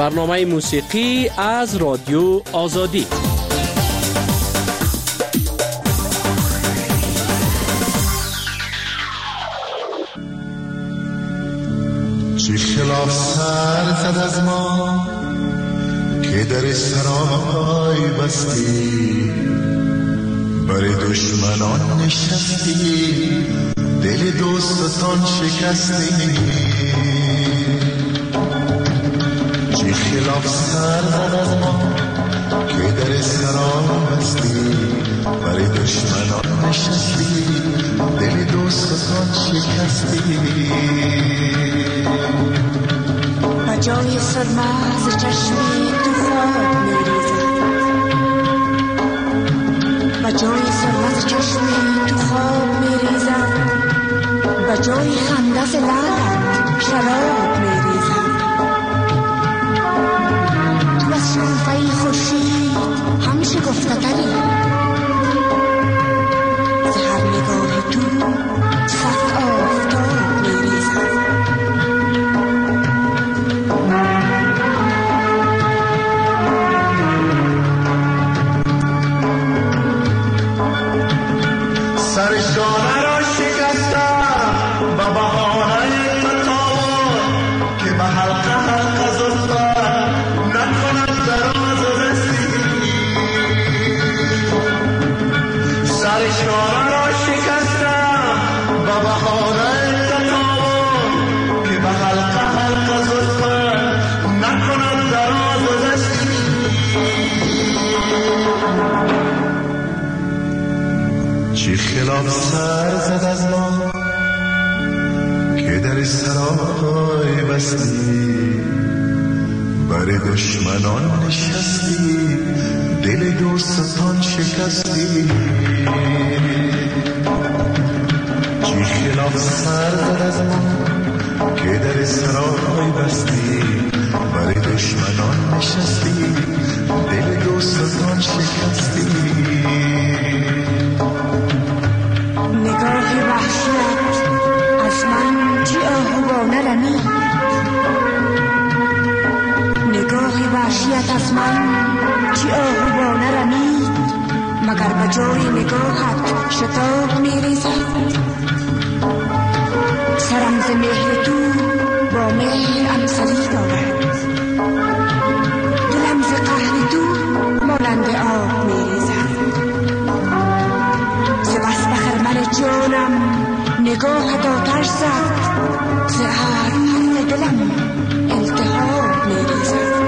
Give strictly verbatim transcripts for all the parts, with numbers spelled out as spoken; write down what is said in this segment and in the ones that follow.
برنامه موسیقی از رادیو آزادی. چه خلاف سر زد از ما که در سرای بستی، بر دشمنان نشستی، دل دوستان شکستی. چه خلاف سر زد از ما که در سرای بستی، بر دشمنان نشستی، دل دوستان شکستی. جای سرما ز چشمی تو خواب میریزد، و جای سرما ز چشمی تو خواب میریزد، و جای خنده ز لبت شراب میریزد. تو از شعفه خورشید هم شکفته تری، ز هر نگاه تو صد آفتاب میریزد. سرشانه را شکستم و بهانه تطاول که به حلقه حلقه زلفت نکند دراز و رسی. سرشانه را شکستم و بهانه تطاول که به حلقه حلقه زلفت نکند دراز و رسی. چه خلاف سر زد از ما که در سرای بستی، بر دشمنان نشستی، دل دوستان شکستی. چه خلاف سر زد از ما که در سرای بستی، بر دشمنان نشستی، دل دوستان شکستی. نگاه وحشت از من چی آهوانه رمید، نگاه وحشت از من چی آهوانه رمید، مگر به جای نگاهت شتاب میریزد. سرم ز مهر تو با مهر امسلی دارد، دلم ز قهر تو مانند آب میریزد. جانم نگاه آتش زد، ز هر حرف دلم التهاب میریزد.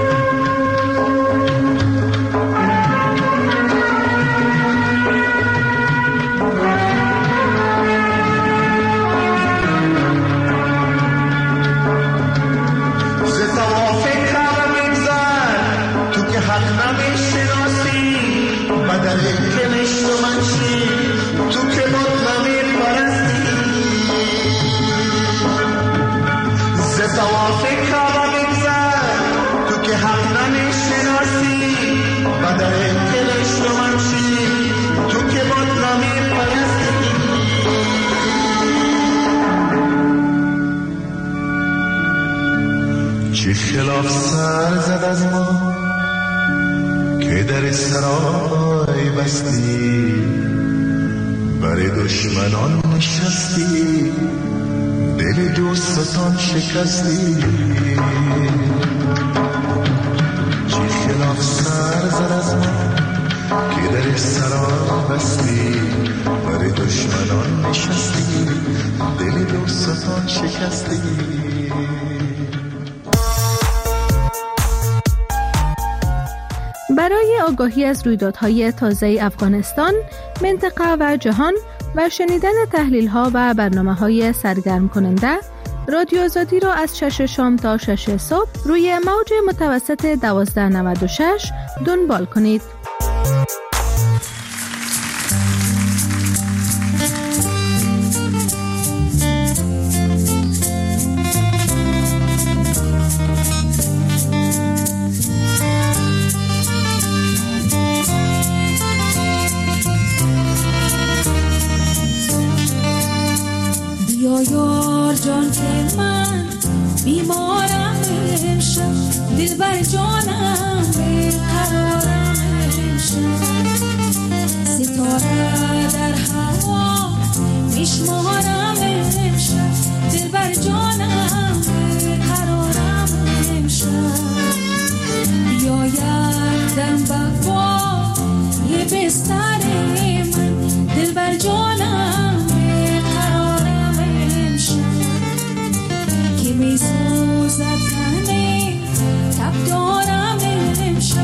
ز طواف کعبه می‌گذر تو که حق نمی‌شناسی، بدل که نشت و منشی تو که مطلبی پرستی. ز طواف کعبه می‌گذر تو که حق نمی‌شناسی، بدل که نشت و منشی تو که مطلبی پرستی. چه خلاف سر زد از ما که در سرای بستی، بر دشمنان نشستی، دل دوستان شکستی. چه خلاف سر زد از ما که در سرای بستی، بر دشمنان نشستی، دل دوستان شکستی. برای آگاهی از رویدادهای تازه افغانستان، منطقه و جهان و شنیدن تحلیل‌ها و برنامه‌های سرگرم کننده، رادیو آزادی را از شش شام تا شش صبح روی موج متوسط دوازده نود و شش دنبال کنید. یار جان که من بیمارم امشب دل بر جانم قرارم امشب ستاره در هوا میشمارم امشب دل بر جانم قرارم امشب بیاید دم بفا یه بستر من دل بر جانم قرارم امشب که میسوزد تنه تب دارم امشب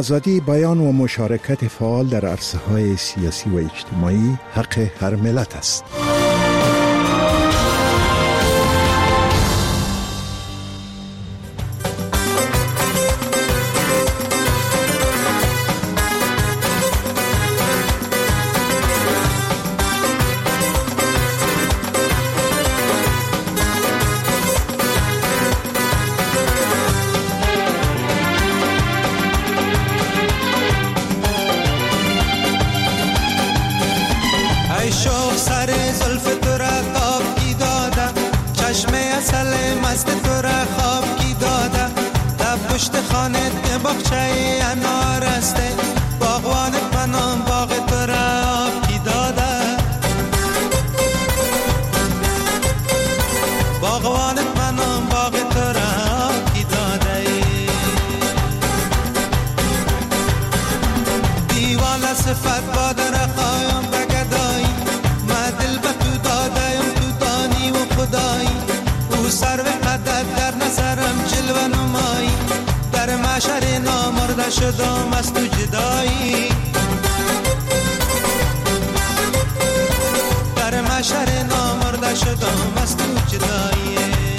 آزادی بیان و مشارکت فعال در عرصه‌های سیاسی و اجتماعی حق هر ملت است. شدم از تو جدایی، در محشر نامرده شدم از تو جدایی.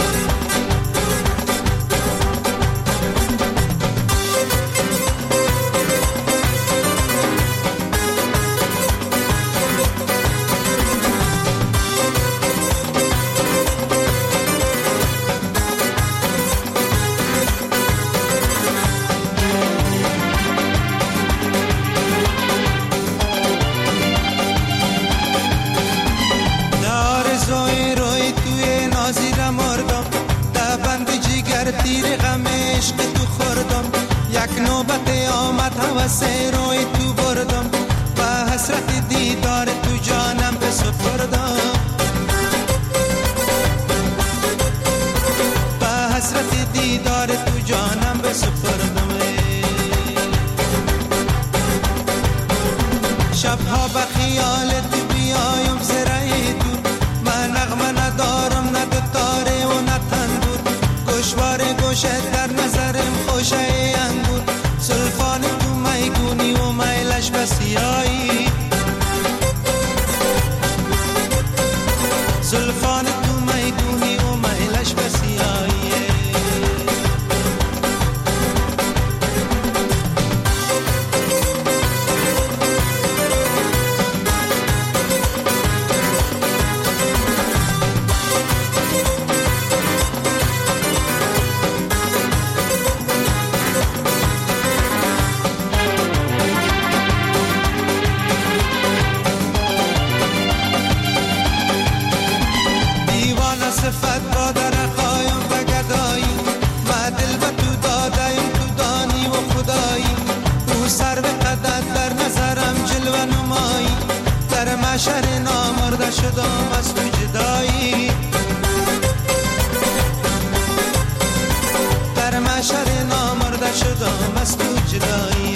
واسه روی تو بردم و حسرت دیدار تو جانم به سپردم، و حسرت دیدار تو جانم به سپردم. شبها به خیال تو بیایم زرعی تو، من نغمه ندارم نه دوتاره و نه تنبور، گوشوار گوشت در نظرم خوشه انگور، سلفان تو میگونی و میلش بسیایی، سلفان تو میگونی و میلش بسیایی. محشر نامرده شدم از تو جدایی، در محشر نامرده شدم از تو جدایی.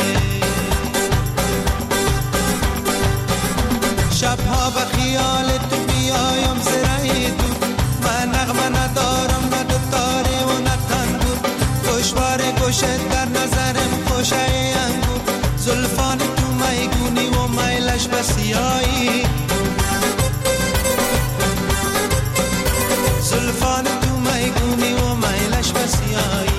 شبها به خیال تو بیایم زرعی تو، من نغمه ندارم نه دوتاره و نه تنبور، گوشوار گوشت در نظرم خوشه انگور، زلفان تو میگونی و میلش بسیایی، زلفان تو میگونی و میلش بسیایی.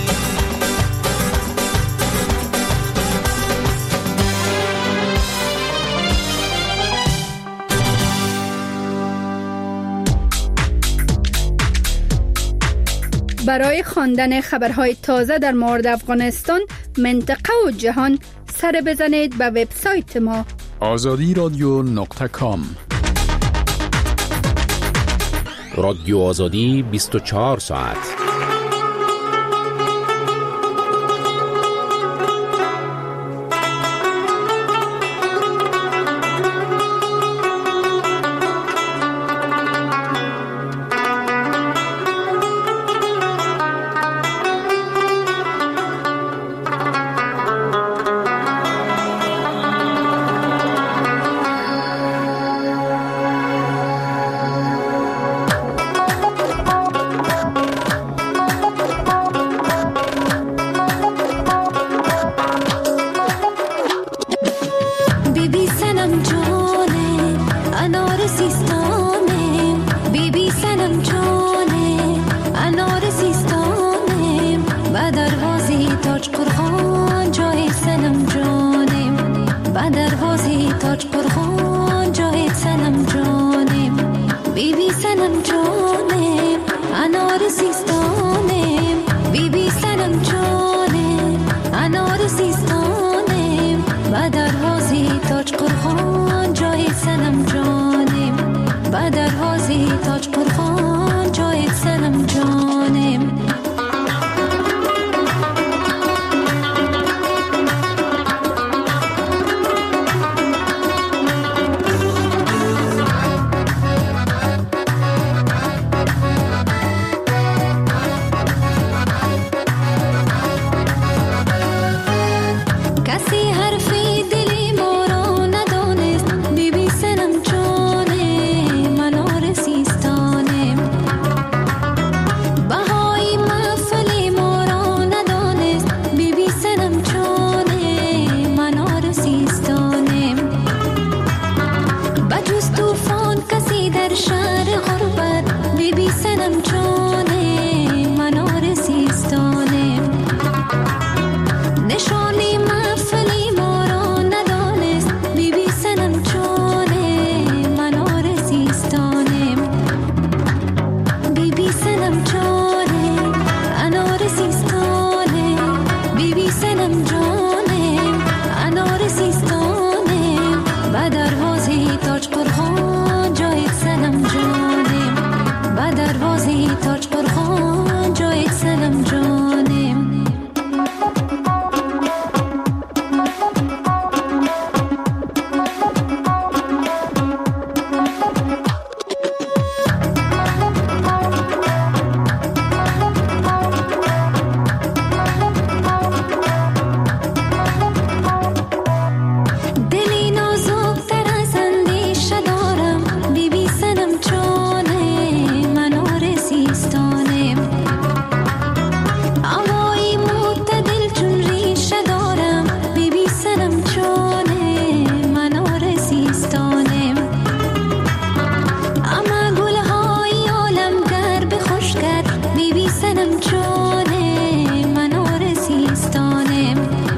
برای خواندن خبرهای تازه در مورد افغانستان، منطقه و جهان، سر بزنید به وبسایت ما آزادی رادیو نقطه کام. رادیو آزادی بیست و چهار ساعت. سنم جانه منار سیستانه نشانی محفلی ما را ندانست بی بی سنم جانه منار سیستانه بی بی سنم جانه انار سیستانه بی بی سنم جانه انار سیستانه و دروازه تاج قرخان جای سنم جانه و دروازه تاج قرخان جای سنم جانه دلی نازک تر از اندیشه دارم بی بی سنم جانه منار سیستانه هوایی معتدل چون ریشه دارم بی بی سنم جانه منار سیستانه اما گلهای عالم گر به خوش کرد بی بی سنم جانه منار سیستانه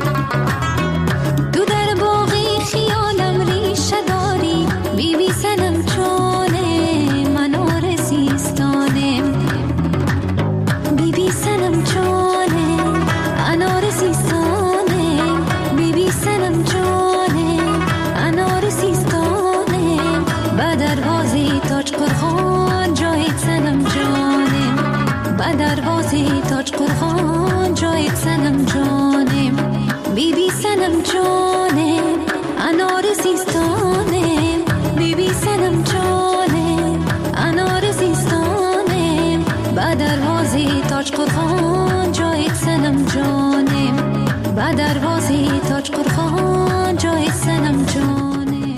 تو در باغی خیالم ریشه داری بی بی سنم جانه منار سیستانه بی بی سنم جانه انار سیستانه بی بی سنم جانه انار سیستانه با دروازه تاج قرخان جای سنم جانه با دروازه تاج قرخان جای سنم جانه بی بی سنم جانه انار سیستانه بی بی سنم جانه انار سیستانه با دروازه تاج قرخان جای سنم جانه با دروازه تاج قرخان جای سنم جانه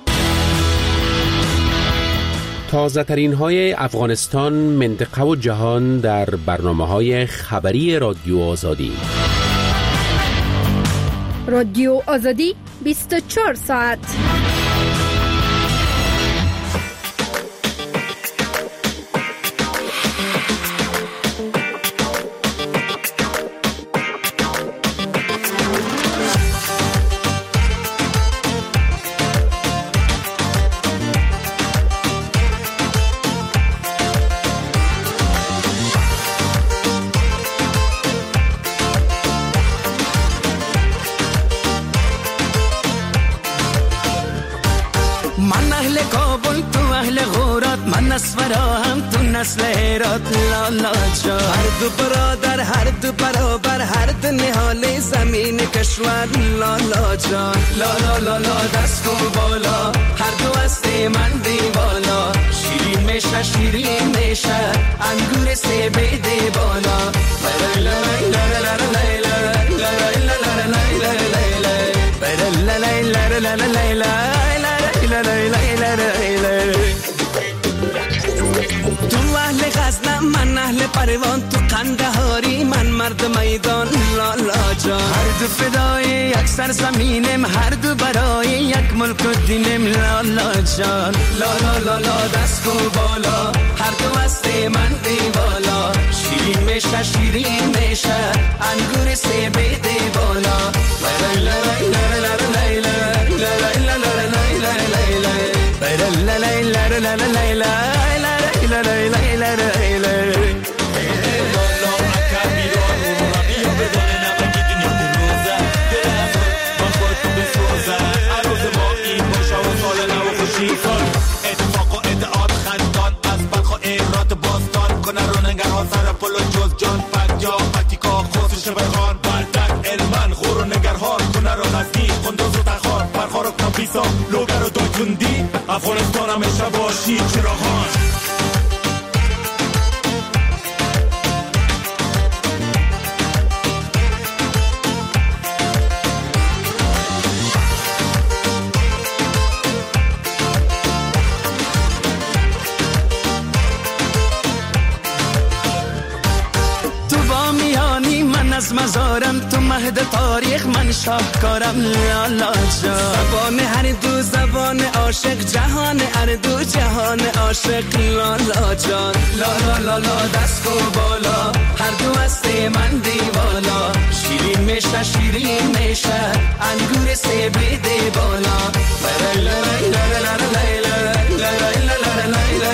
تازه ترین های افغانستان، منطقه و جهان در برنامه های خبری رادیو آزادی. رادیو آزادی بیست و چهار ساعت. من اهل کابل تو اهل غورات من نسورا هم تو نسل هرات لالا جان هر دو برادر هر دو برابر هر دو نهال زمین کشور لالا جان لالا لالا دست کن بالا هر دو هست من دیوالا شیرین میشه شیرین میشه انگور سه بیده بالا لا لا لا لا لا تو اهل غزنه من اهل پروان تو قندهاری من مرد میدان لالا جان هر دو فدای یک سرزمینم هر دو برای یک ملک و دینم لالا جان لالا لالا دست کو بالا هر دو هست من دیوالا شیرین میشه شیرین میشه انگور سه بیده بالا لا لا لا لا اتفاق و ادعاد خندان از بلخ و ایرات باستان کنه رو نگرها سر پل و جز جان پک جا پکتیکا خسرش بخان بردک علمان غور و نگرها کنه رو غزنی قندوز و تخار پرخار و کمپیسا لوگر و دایتوندی افغانستان همیشه باشی چراغان از مزارم تو مهد تاریخ من شاهکارم لالا جان. زبان هر دو زبان عاشق، جهان هر دو جهان عاشق لالا جان. لالا لالا دست کو بالا، هر دو هست من دیوالا. شیرین میشه شیرین میشه انگور سیب ده بالا. لا لا لا لا لا لا لا لا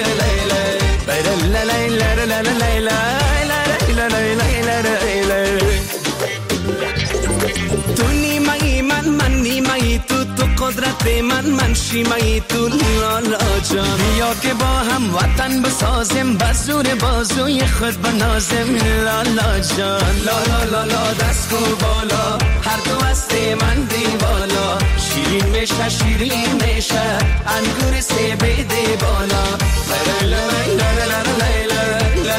تو نیمه‌ای من من نیمه‌ای تو، تو قدرت من من شیمه‌ای تو لالا جان. بیا که با هم وطن بسازیم، بزور بازوی خود بنازیم لالا جان. لالا لالا دست کو بالا، هر دو هست من دیوالا. شیرین میشه شیرین میشه انگور سیب ده بالا. لا لا لا لا لا لا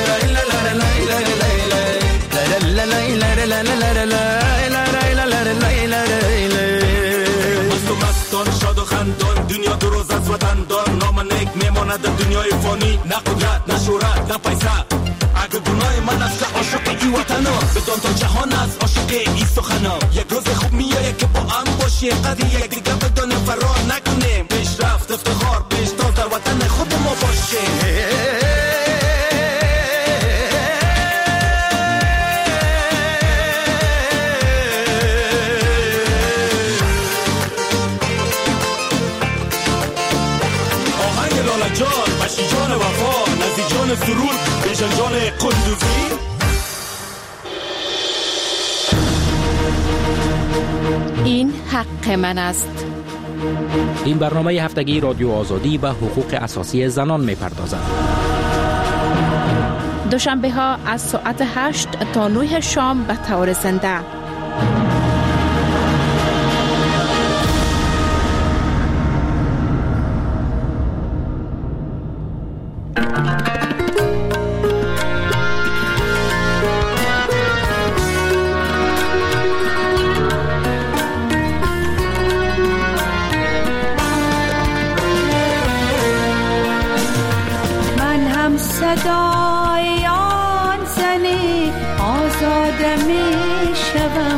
شاد و خندان، دنیا دو روز از وطن دار. نام نیک میماند دنیای فانی، نه قدرت نه شهرت نه پیسه. اگه گناه من است که عاشق ای وطنا، بدان تا جهان از عاشق ای سخنا. یک روز خوب میایه که با هم باشیم، قدر یک دیگه بدانیم فرار نکنیم. پیشرفت افتخار پیشتاز در وطن خود ما باشیم. جان بشی جان وفا، نزی جان سرور، بیشن جان قندوزی. این حق من است. این برنامه هفتگی رادیو آزادی به حقوق اساسی زنان می‌پردازد. دوشنبه ها از ساعت هشت تا نه شام به طور زنده. صدای آن زنی آزاده می شوم،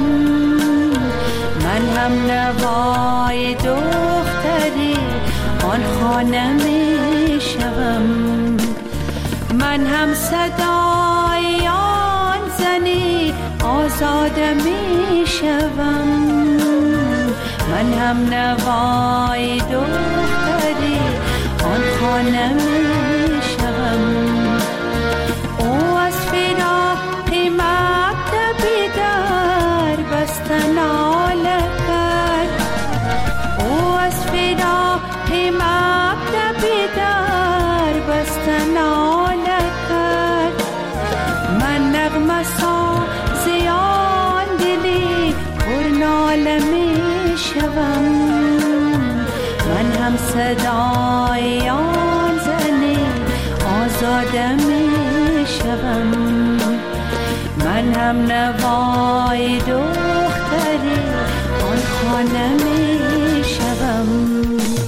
من هم نوای دختری آن خانه می شوم. من هم صدای آن زنی آزاده می شوم، من هم نوای دختری آن خانه می شوم. او از فراق مکتبی در بستن آله کرد، او از فراق مکتبی در بستن آله کرد. من نغمه سازی آن دلی پر ناله می شوم، من هم صدای آن زنی آزاده می شوم، من هم نوای دختری آن خانه می شوم.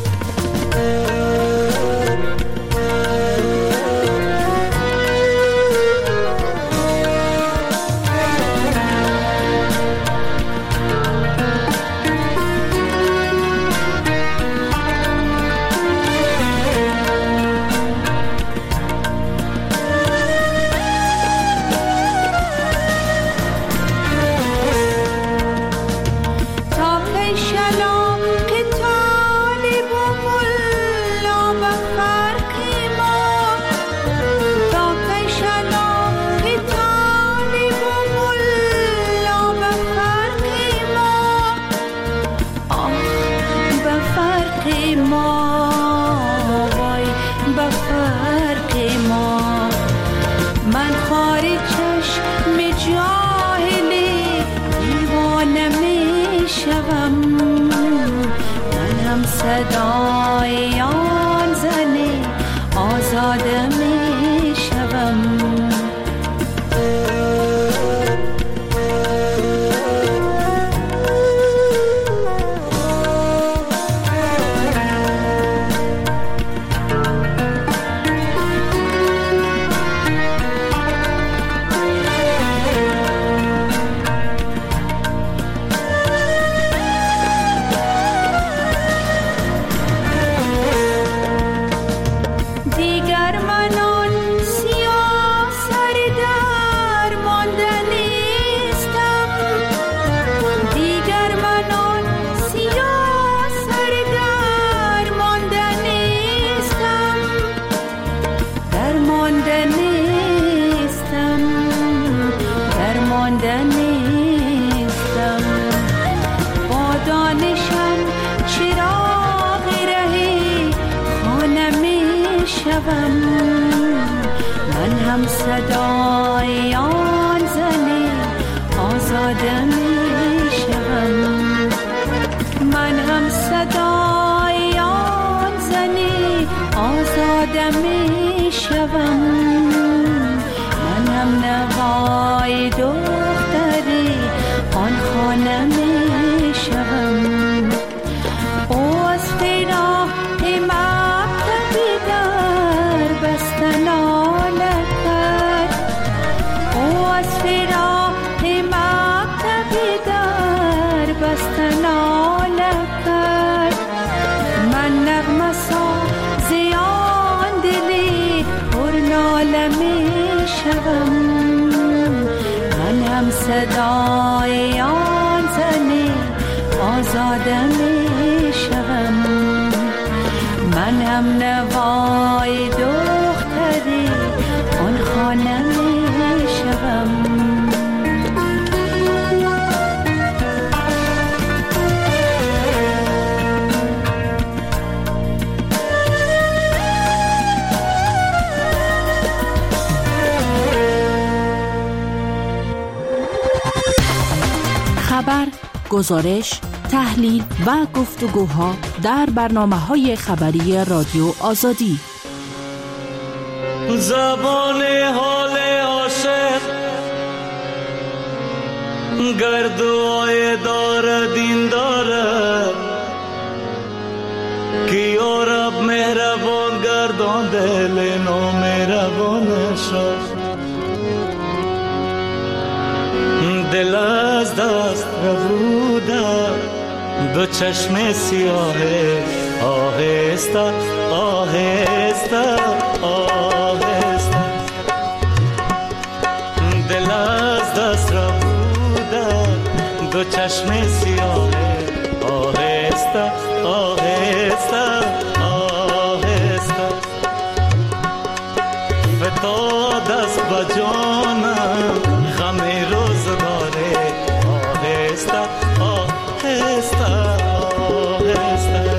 صدای آن زنی آزاده می شوم. هم صدای آن زنی آزاده می شوم. من هم صدای آن زنی آزاده می شوم. من هم نوای دختری آن خانه می شوم. او از فراق مکتبی در بستن آله کرد. او از فراق مکتبی در بستن آله کرد. من نغمه ساز آن دلی پر ناله می شوم. من هم صدای آن زنی آزاده می شوم. من هم نوای دختری آن خانه می شوم. خبر، گزارش، تحلیل و گفتگوها در برنامه‌های خبری رادیو آزادی. زبان حال عاشق گردوهای داره دین داره که یا رب مهربان گردان دل نامهربانش. دل از دست ربوده دو چشم سیاه آهسته آهسته آهسته. دل از دست ربوده دو چشم سیاه آهسته آهسته آهسته. فتاد از بجانم غم روزگاره آهسته آهسته آهسته.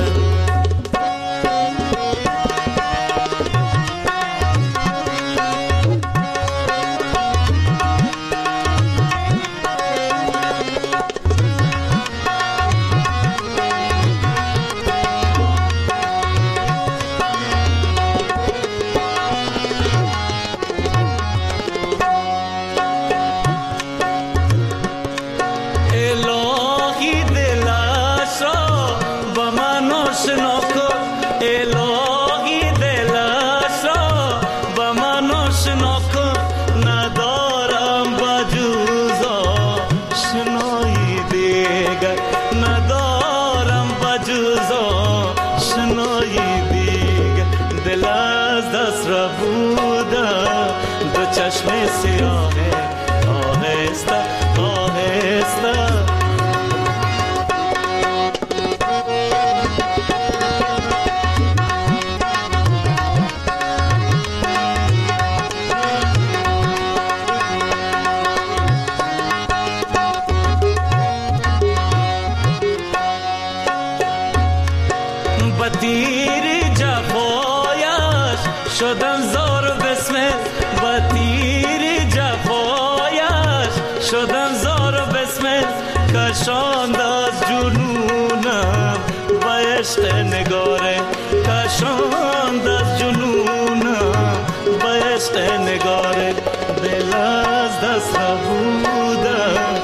چشم سیاه آهسته آهسته. بطیر جفایش شدن زار بسمت. بطیر جفایش شدن زار بسمت. کشاند از جنونم و عشق نگاره. کشاند از جنونم و عشق نگاره. دل از دست ربودم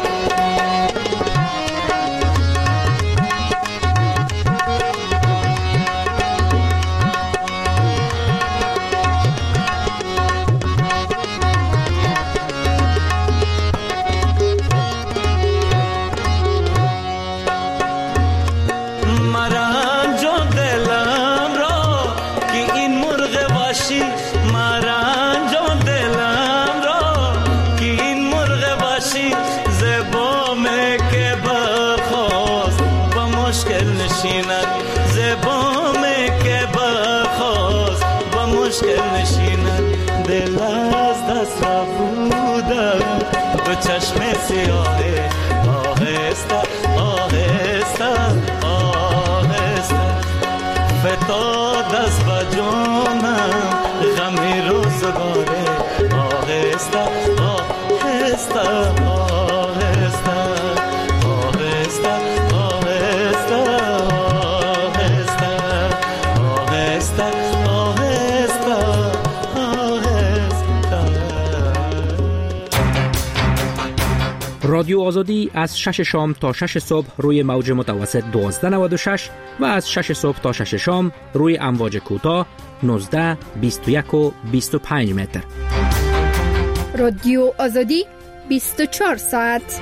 دل از دست ربودم دو چشم سیاه آهسته آهسته آهسته. فتاد از بجانم غم روزگاره رادیو آزادی از شش شام تا شش صبح روی موج متوسط دوازده نود و شش و از شش صبح تا شش شام روی امواج کوتاه نوزده، بیست و یک و بیست و پنج متر. رادیو آزادی بیست و چهار ساعت.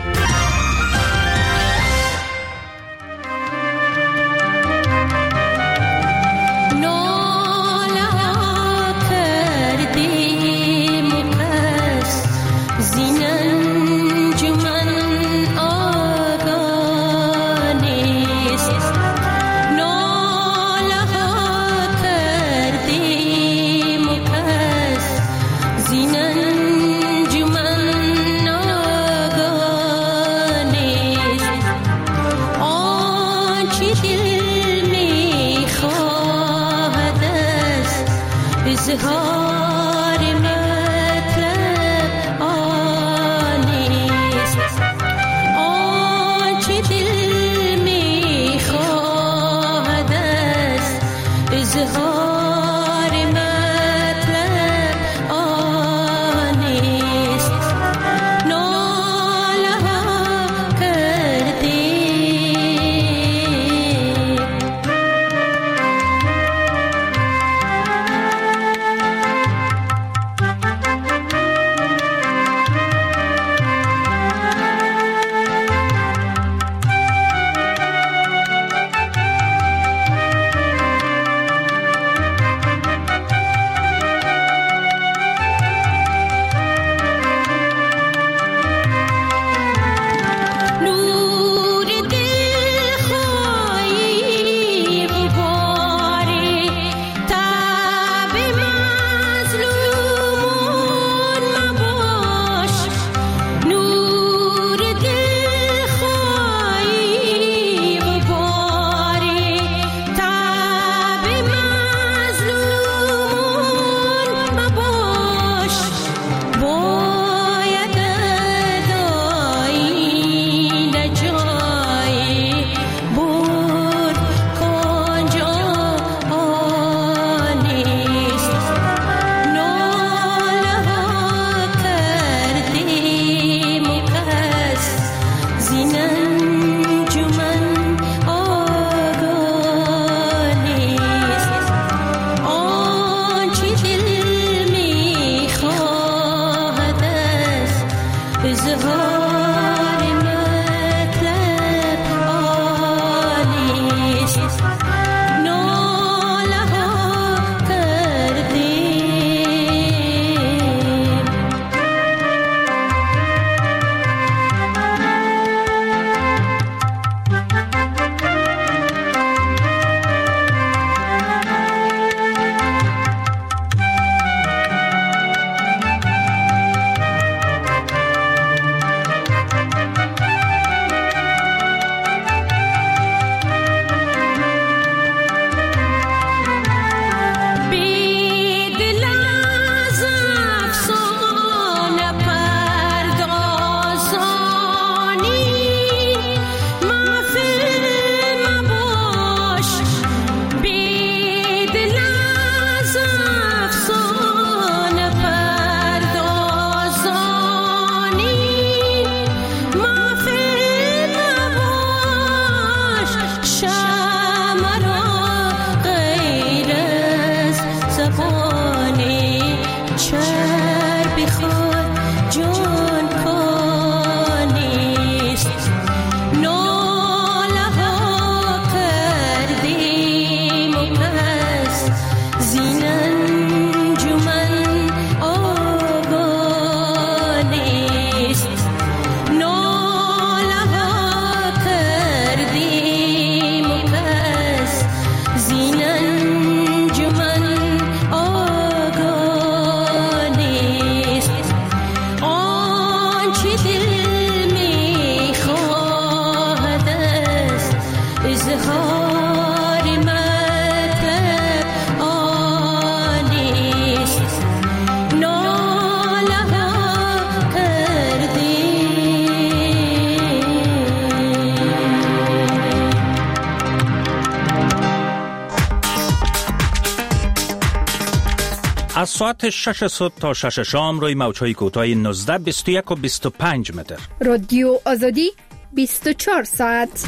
ساعت شش صبح تا شش شام روی موج‌های کوتاه نوزده بیست و یک و بیست و پنج متر. رادیو آزادی بیست و چهار ساعت.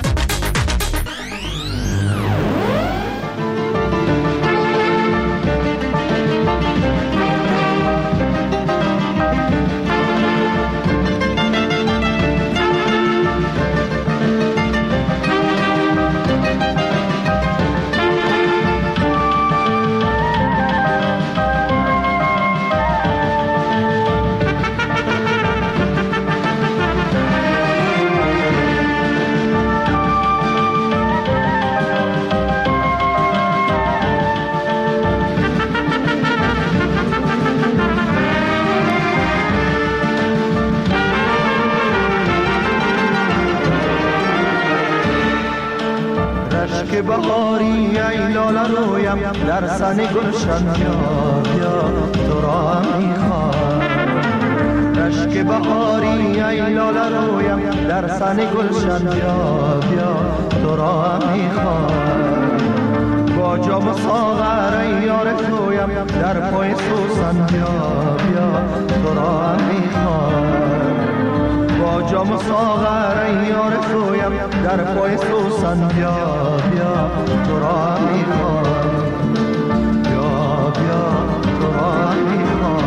که بهاری ای لاله رویم در سن گلشن بیا بیا تو را هم میخوام. رشک بهاری ای لاله رویم در سن گلشن بیا بیا تو را هم میخوام. با جام ساغر ای یار تویم در پای سوسن بیا بیا تو را هم میخوام. با جام ساغر ای یار تویم در پای سوسن بیا بیا تو را میخوام. بیا بیا تو را میخوام.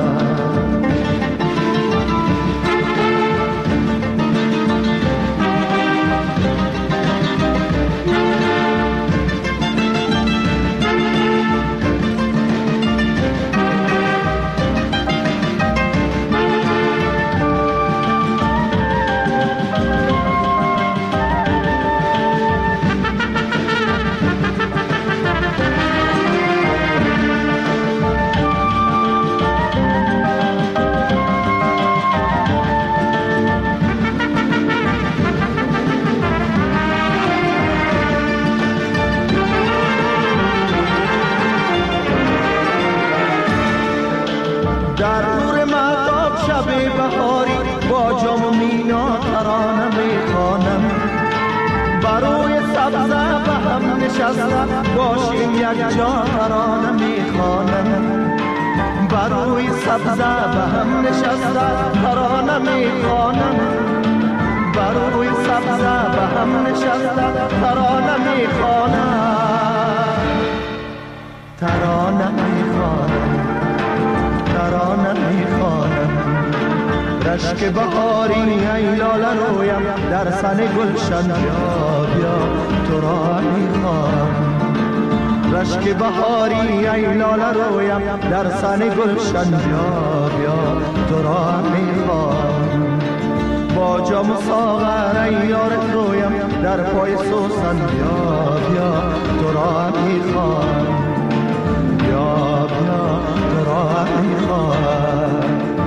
باشیم یک جا ترانه میخوانم. بروی سبزه به هم نشسته ترانه میخوانم. بروی سبزه به هم نشسته ترانه میخوانم. ترانه میخوانم. ترانه میخوانم. رشک بهاری ای لاله رویم در سن گلشن بیا بیا تو را میخوام. رشک بهاری ای لاله رویم در سن گلشن بیا بیا تو را میخوام. با جام ساغر ای یار تویم در پای سوسن بیا بیا تو را میخوام. بیا بیا تو را میخوام.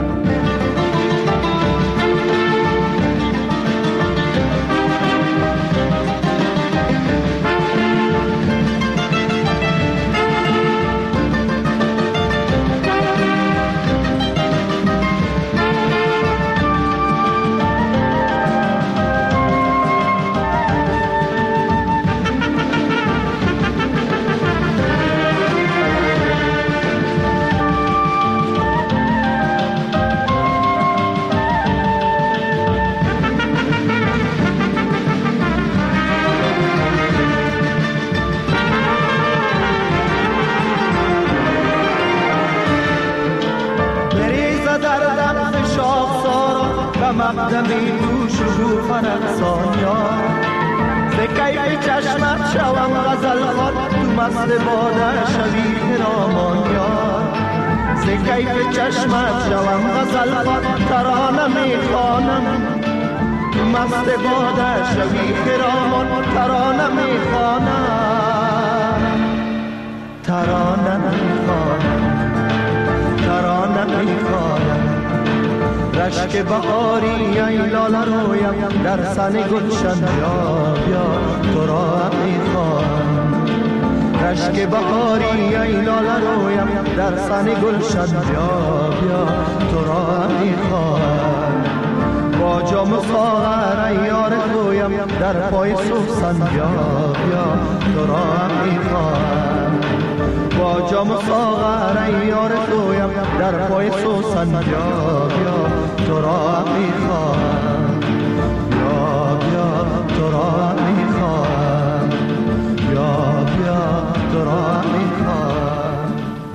مقدمی تو شگوفن افسان یار. ز کیف چشمت شوم غزل خوان تو مست باده شوی خرامان یار. ز کیف چشمت شوم غزل خوان ترانه میخوانم. تو مست باده شوی خرامان ترانه میخوانم. ترانه میخوانم. ترانه میخوانم. رشک بهاری ای لاله رویم در سن گلشن بیا بیا تو را میخوام. رشک بهاری ای لاله رویم در سن گلشن بیا بیا تو را میخوام. با جام ساغر ای یار تویم در پای سوسن بیا بیا تو را میخوام. با جام ساغر ای یار تویم در پای سوسن بیا بیا تو را میخواهم بیا بیا تو را میخواهم بیا بیا تو را میخواهم.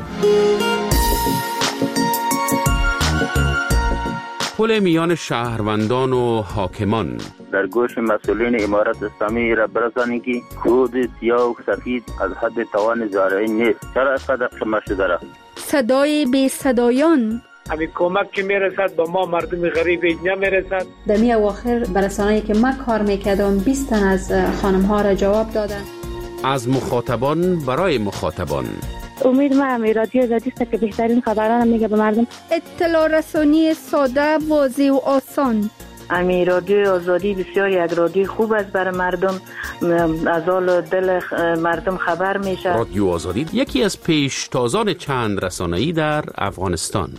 پل میان شهروندان و حاکمان در گوش مسئولین امارت اسلامی را برسانید که کود سیاه و سفید از حد توان زارعی نیست. چرا اینقدر قمه شده را؟ صدای بی صدایان همین کمک که میرسد با ما مردم غریب نمیرسد. در می اواخر برسانه‌ای که من کار میکردم بیست تن از خانم ها را جواب دادن. از مخاطبان برای مخاطبان. امید ما هم رادیو آزادی است که بهترین خبران میگه به مردم. اطلاع رسانی ساده، واضح و آسان. امی رادیو آزادی بسیار یک رادیو خوب است برای مردم، از حال دل مردم خبر میشه. رادیو آزادی یکی از پیشتازان چند رسانه‌ای در افغانستان.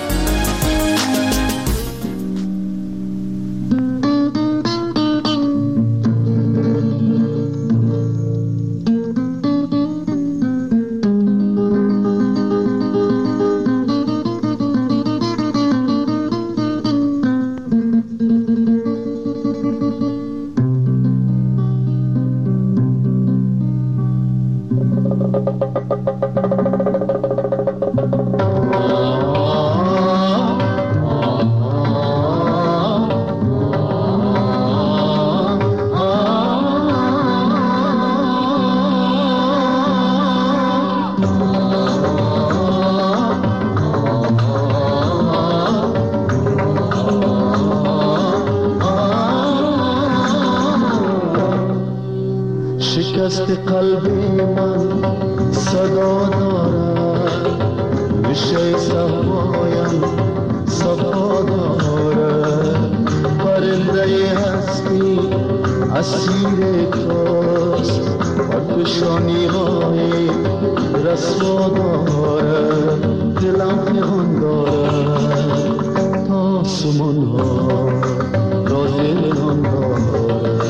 شکست قلب من صدا دارد، ریشه صفایم صفا دارد، پرنده هستی اسیر توست، پرفشانی های رسوا دارد، دلم پنهان دارد تا سمون ها راز نهان دارد.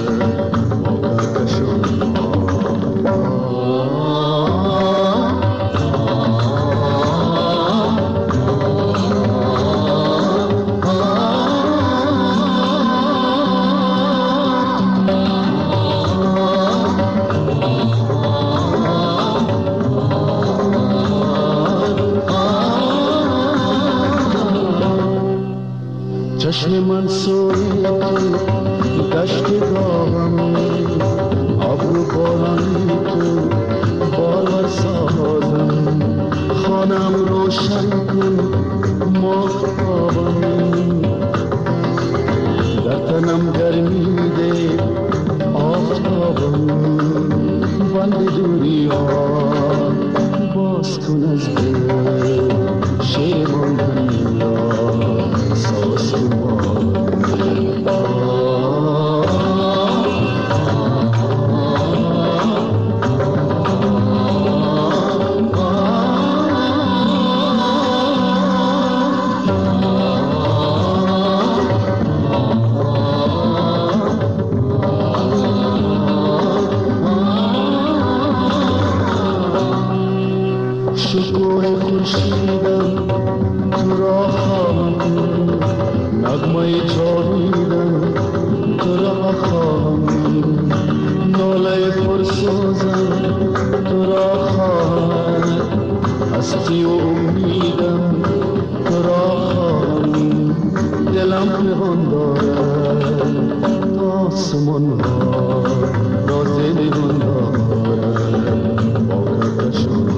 چشم من سوی تو دشت داغم، ابرو بارانی تو بالا سازم، خانم روشن کن ماهتابم، در تنم گرمی ده آفتابم، بند دوری ها باز کن از دل شیمان هنیا ساز کن. شکوه خورشیدم تو را خواهم، نغمه جاویدم تو را خواهم، ناله پرسوزم تو را خواهم، هستی و امیدم تو را خواهم، دلم پنهان دارد تا آسمان ها راز نهان دارد با کهکشان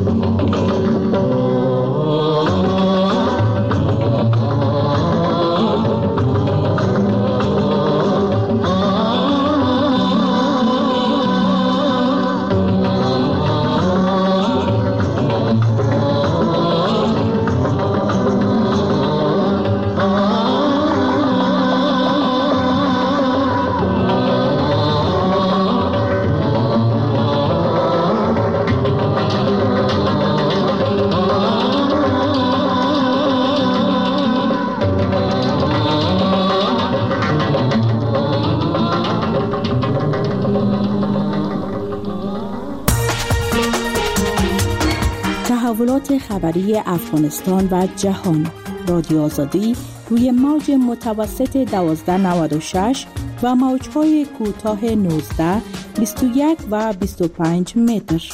تحولات خبری افغانستان و جهان. رادیو آزادی روی موج متوسط دوازده نود و شش و موج‌های کوتاه نوزده، بیست و یک و بیست و پنج متر.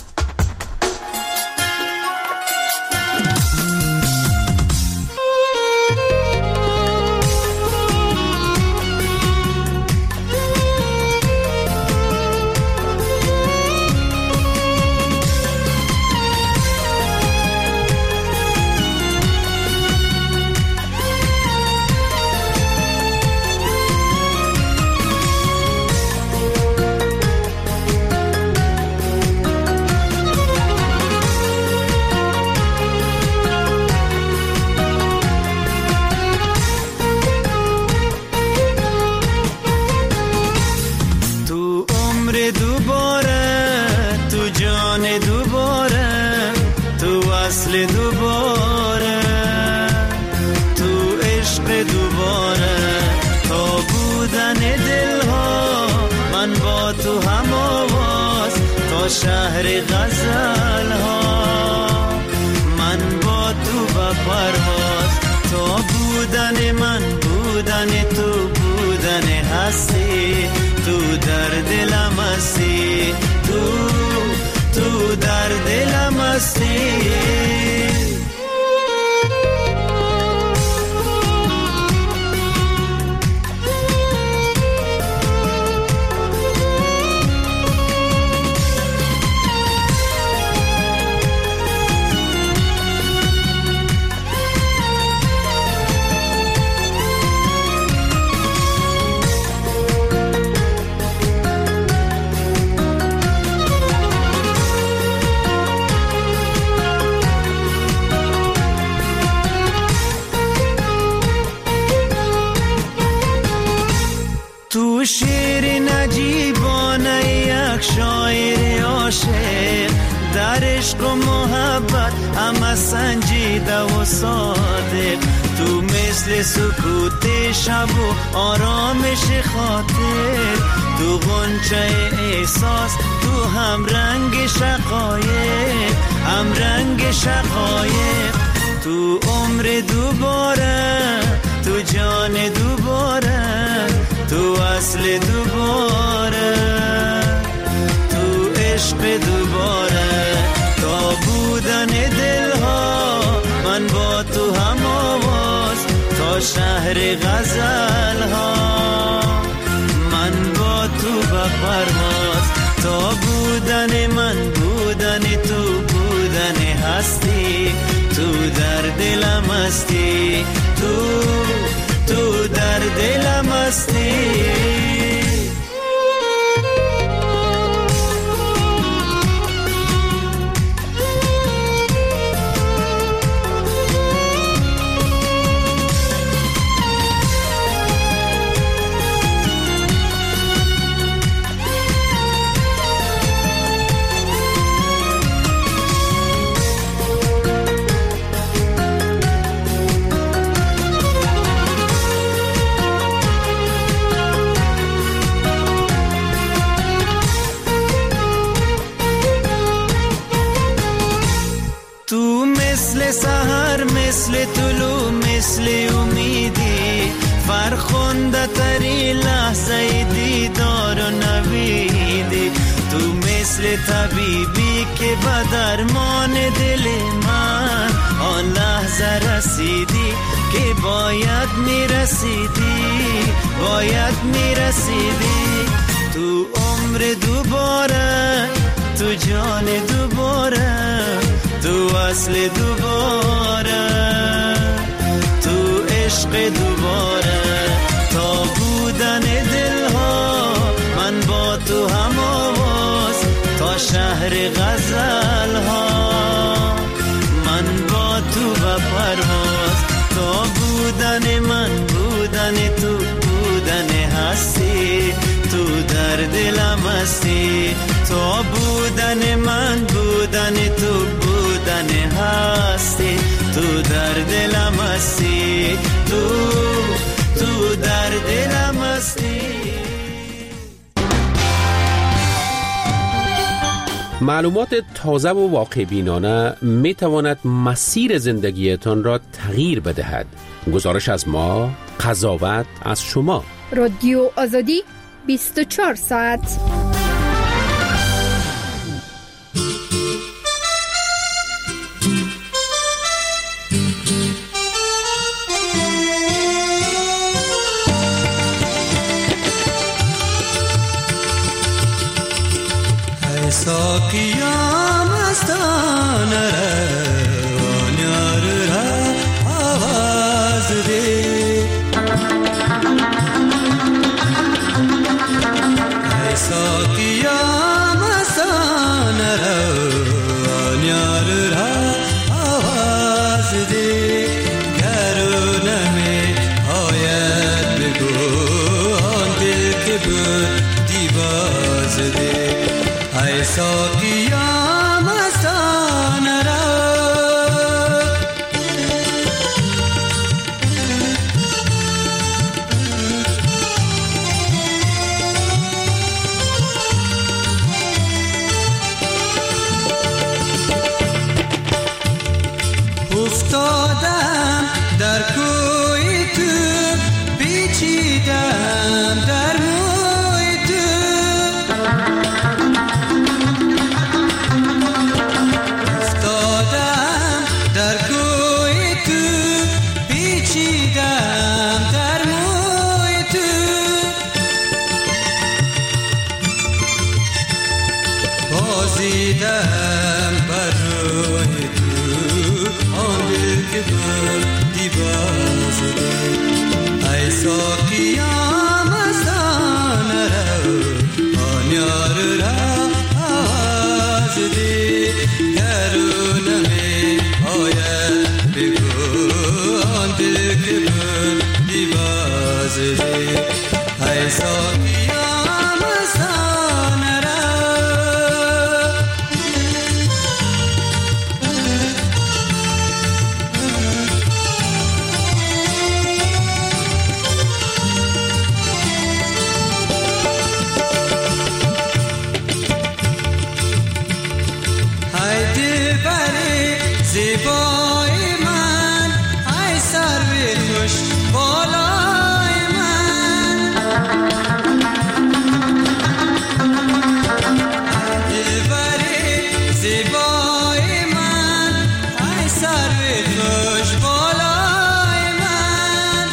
شهر غزل ها من با تو و پرواز، تو بودن من بودن تو بودن هستی، تو در دلم هستی، تو تو در دلم هستی. شیر نجیبانه یک شاعر عاشق، در عشق و محبت همه سنجیده و صادق، تو مثل سکوت شب و آرامش خاطر، تو غنچه احساس، تو هم رنگ شقایق، هم رنگ شقایق، تو عمر دوباره، تو جان دوباره، تو اصل دوباره، تو عشق دوباره، تا بودن دلها من با تو هم آواز، تا شهر غزل ها من با تو بپرواز، تا بودن من بودن تو بودن هستی، تو در دلم هستی، تو تو در دلم هستی. سحر مثل طلوع مثل امیدی، فرخنده تری لحظه دیدار و نویدی، تو مثل طبیبی که به درمان دل من آن لحظه رسیدی که باید میرسیدی، باید میرسیدی، تو عمر دوباره، تو جان دوباره، تو اصل دوباره، تو عشق دوباره، تا بودن دلها من با تو هم آواز، تا شهر غزل ها من با تو و پرواز، تا بودن من بودن تو بودن هستی، تو در دلم هستی، تا بودن من بودن تو بودن هستی، تو در دلم هستی، تو تو در دلم هستی. معلومات تازه و واقع بینانه می تواند مسیر زندگیتان را تغییر بدهد. گزارش از ما، قضاوت از شما. رادیو آزادی بیست و چهار ساعت. ساقیا مستان روان یار را آواز ده ای ساقیا مستان روان یار را آواز ده گرونه می آید بگو آن دل که بود دیواز ده ای ساقیا مستان را افتادم در کوی تو پیچیدم در موی تو افتادم در کوی تو پیچیدم در موی تو بازیدم بر روی تو آن دل که بردی باز ده ای ساقیا مستان رو آن یار را آواز ده گرونه می آید بگو آن دل که بردی باز ده ای ساقیا مستان رو زیبای من ای سروی خوش بالای من دلبری زیبای من ای سروی خوش بالای من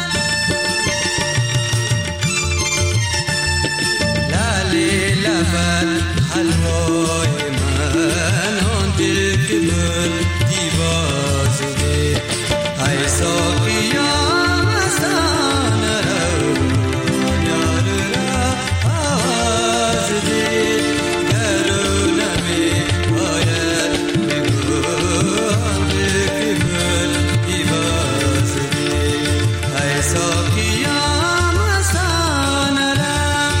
لالی لبت حلوای من آن دل که من دیواز ده ای ساقیا مستان رو یار را آواز ده گرونه می آید بگو آن دل که من دیواز ده ای ساقیا مستان رو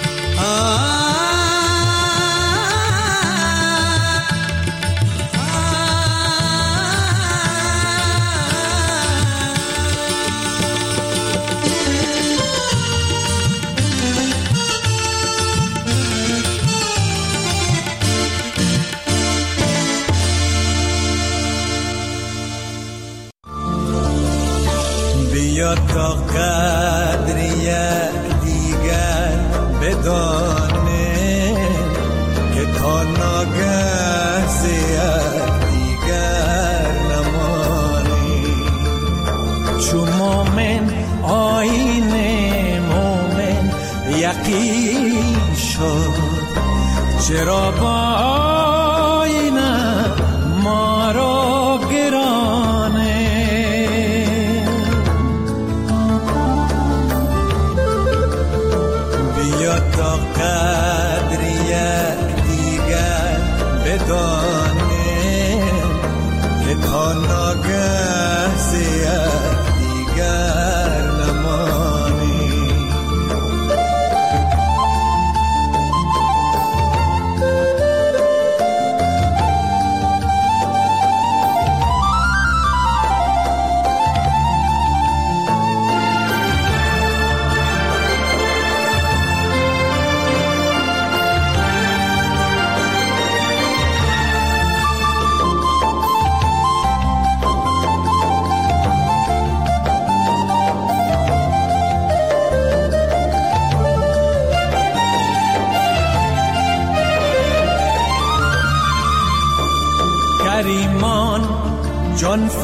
بیا تا قدر یک دیگر بدانه که تا ناگه یک دیگر نمانی چو مومن آیین مومن یقین شد چرا با آینه ما را گرانه بیا تا قدر یک دیگر بدانه که تا ناگه یک دیگر نمانی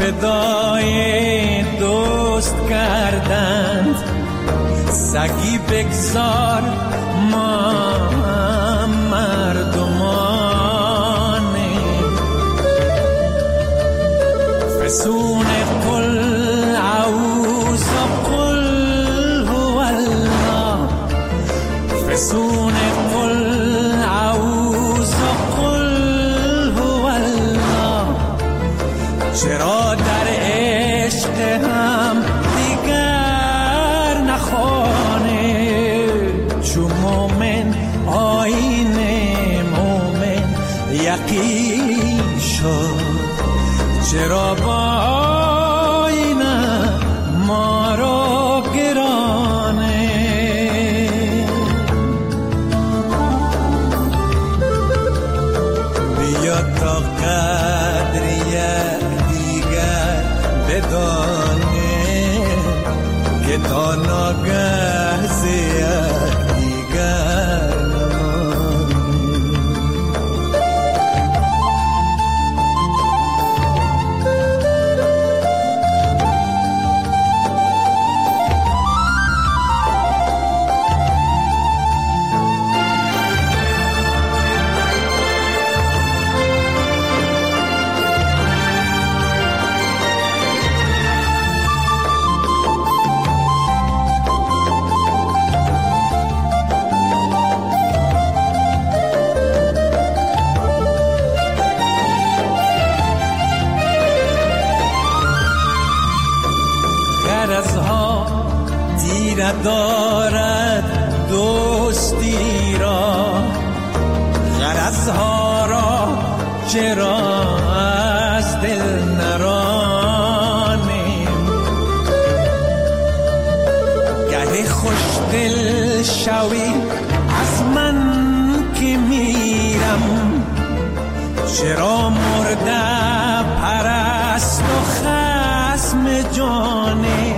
فدای دوست کردند، سگی بگذار ما مردمانیم. فسون قل اعوذ قل هو الله، فسون قل اعوذ قل هو الله. چرا در عشق هم دیگر نخوانه، چو مومن آیین مومن یقین شد. چرا با آینه ما رو گرانه، بیا تا قدر یک دیگر بدانه، که تا ناگه ز یک دیگر دارد دوستی را، غرضها را چرا از دل نرانیم. گه خوش دل شوی از من که میرم، چرا مرده پرست و خصم جانیم.